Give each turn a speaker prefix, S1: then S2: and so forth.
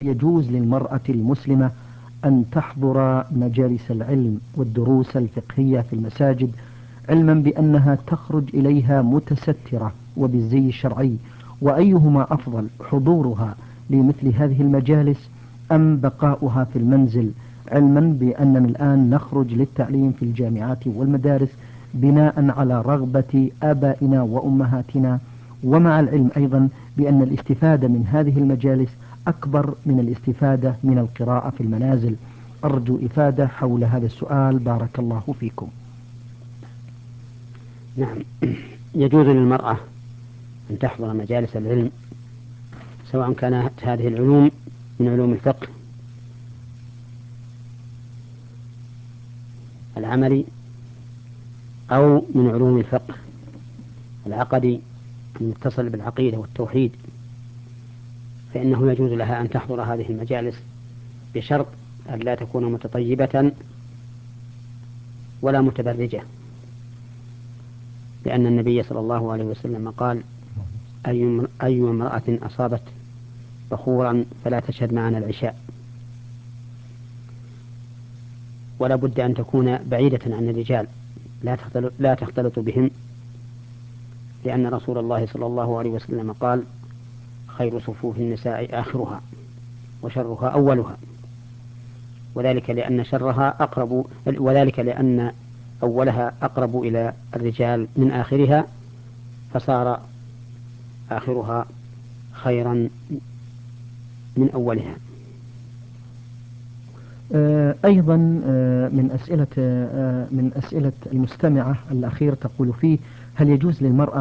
S1: يجوز للمرأة المسلمة أن تحضر مجالس العلم والدروس الفقهية في المساجد، علما بأنها تخرج إليها متسترة وبالزي الشرعي؟ وأيهما أفضل، حضورها لمثل هذه المجالس أم بقاؤها في المنزل، علما بأننا الآن نخرج للتعليم في الجامعات والمدارس بناء على رغبة آبائنا وأمهاتنا، ومع العلم أيضا بأن الاستفادة من هذه المجالس أكبر من الاستفادة من القراءة في المنازل؟ أرجو إفادة حول هذا السؤال، بارك الله فيكم.
S2: نعم، يجوز للمرأة أن تحضر مجالس العلم، سواء كانت هذه العلوم من علوم الفقه العملي أو من علوم الفقه العقدي المتصل بالعقيدة والتوحيد، فإنه يجوز لها أن تحضر هذه المجالس بشرط أن لا تكون متطيبة ولا متبرجة، لأن النبي صلى الله عليه وسلم قال: أي امرأة أصابت بخورا فلا تشهد معنا العشاء. ولا بد أن تكون بعيدة عن الرجال، لا تختلط بهم، لأن رسول الله صلى الله عليه وسلم قال: خير صفوف النساء آخرها وشرها أولها، وذلك لأن أولها أقرب إلى الرجال من آخرها، فصار آخرها خيرا من أولها.
S1: أيضا من أسئلة المستمعة الأخير تقول فيه: هل يجوز للمرأة